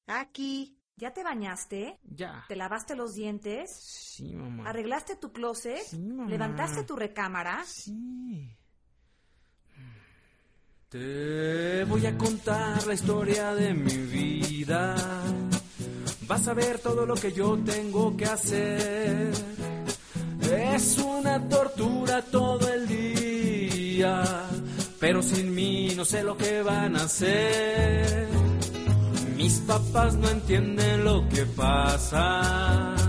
Aquí. ¿Ya te bañaste? Ya. ¿Te lavaste los dientes? Sí, mamá. ¿Arreglaste tu closet? Sí, mamá. ¿Levantaste tu recámara? Sí. Te voy a contar la historia de mi vida. Vas a ver todo lo que yo tengo que hacer. Es una tortura todo el día, pero sin mí no sé lo que van a hacer. Mis papás no entienden lo que pasa.